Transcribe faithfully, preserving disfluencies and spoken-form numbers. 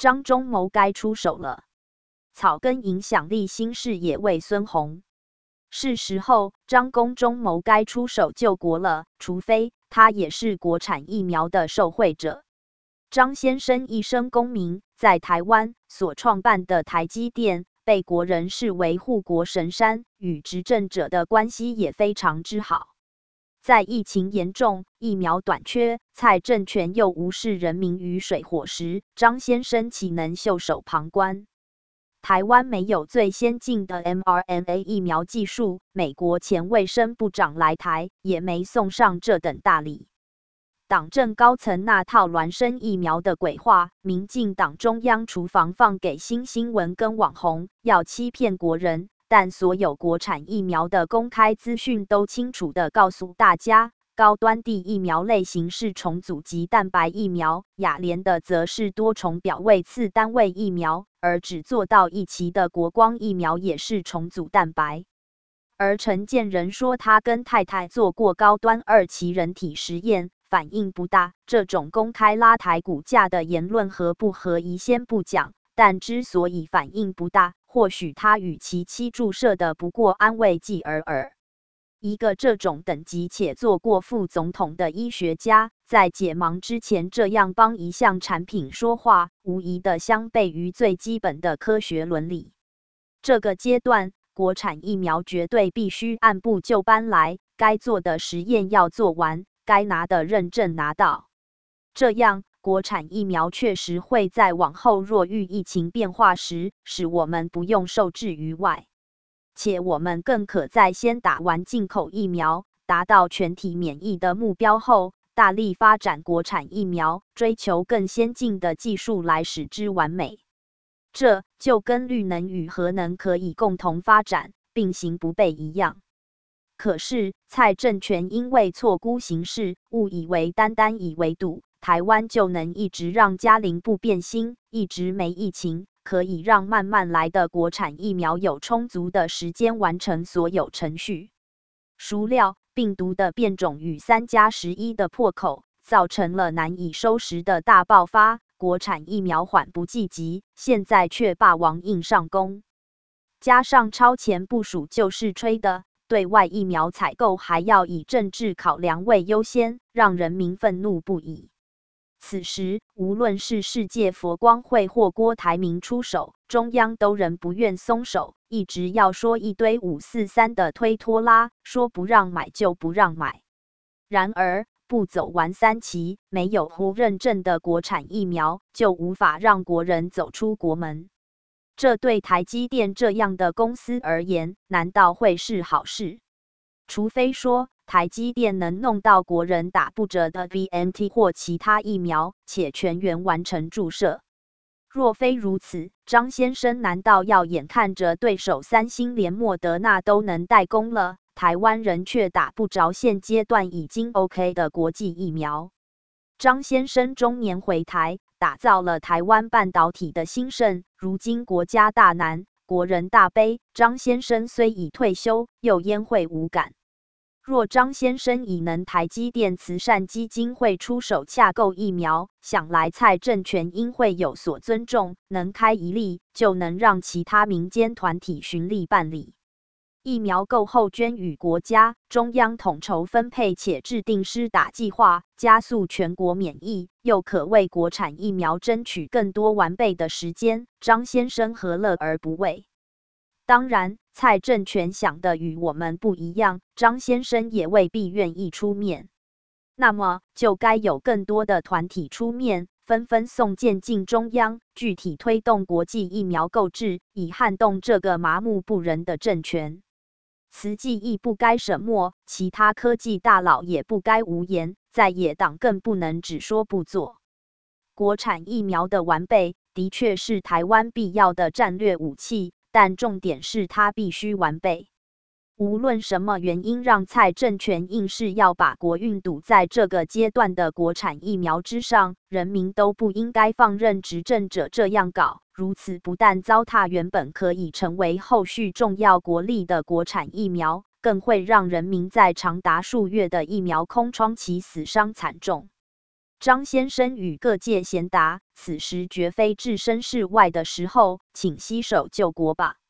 张忠谋该出手了。草根影响力新视野为孙宏。是时候，张公忠谋该出手救国了，除非他也是国产疫苗的受惠者。张先生一生功名，在台湾所创办的台积电，被国人视为护国神山，与执政者的关系也非常之好。在疫情严重、疫苗短缺，蔡政权又无视人民于水火时，张先生岂能袖手旁观？台湾没有最先进的 M R N A 疫苗技术，美国前卫生部长来台也没送上这等大礼。党政高层那套孪生疫苗的鬼话，民进党中央厨房放给新新闻跟网红，要欺骗国人。但所有国产疫苗的公开资讯都清楚地告诉大家，高端地疫苗类型是重组及蛋白疫苗，亚联的则是多重表位次单位疫苗，而只做到一期的国光疫苗也是重组蛋白。而陈建仁说他跟太太做过高端二期人体实验，反应不大。这种公开拉抬股价的言论合不合宜先不讲，但之所以反应不大，或许他与其妻注射的不过安慰剂而已。一个这种等级且做过副总统的医学家，在解盲之前这样帮一项产品说话，无疑的相悖于最基本的科学伦理。这个阶段，国产疫苗绝对必须按部就班来，该做的实验要做完，该拿的认证拿到。这样，国产疫苗确实会在往后若遇疫情变化时，使我们不用受制于外。且我们更可在先打完进口疫苗，达到全体免疫的目标后，大力发展国产疫苗，追求更先进的技术来使之完美。这就跟绿能与核能可以共同发展，并行不悖一样。可是，蔡政权因为错估形势，误以为单单以围堵台湾就能一直让嘉陵不变心，一直没疫情，可以让慢慢来的国产疫苗有充足的时间完成所有程序。孰料病毒的变种与三加十一的破口，造成了难以收拾的大爆发，国产疫苗缓不济急，现在却霸王硬上弓。加上超前部署就是吹的，对外疫苗采购还要以政治考量为优先，让人民愤怒不已。此时，无论是世界佛光会或郭台铭出手，中央都仍不愿松手，一直要说一堆五四三的推拖拉，说不让买就不让买。然而，不走完三期，没有胡认证的国产疫苗，就无法让国人走出国门。这对台积电这样的公司而言，难道会是好事？除非说，台积电能弄到国人打不折的 B N T 或其他疫苗，且全员完成注射。若非如此，张先生难道要眼看着对手三星连莫德纳都能代工了，台湾人却打不着现阶段已经 OK 的国际疫苗？张先生中年回台，打造了台湾半导体的兴盛，如今国家大难，国人大悲，张先生虽已退休，又焉会无感？若张先生已能台积电慈善基金会出手洽购疫苗，想来蔡政权应会有所尊重，能开一例，就能让其他民间团体循例办理。疫苗购后捐予国家，中央统筹分配且制定施打计划，加速全国免疫，又可为国产疫苗争取更多完备的时间，张先生何乐而不为？当然，蔡政权想的与我们不一样，张先生也未必愿意出面。那么，就该有更多的团体出面，纷纷送件进中央，具体推动国际疫苗购置，以撼动这个麻木不仁的政权。慈济亦不该沈默，其他科技大佬也不该无言，在野党更不能只说不做。国产疫苗的完备，的确是台湾必要的战略武器。但重点是它必须完备。无论什么原因让蔡政权硬是要把国运堵在这个阶段的国产疫苗之上，人民都不应该放任执政者这样搞，如此不但糟蹋原本可以成为后续重要国力的国产疫苗，更会让人民在长达数月的疫苗空窗期死伤惨重。 张先生与各界贤达，此时绝非置身事外的时候，请携手救国吧。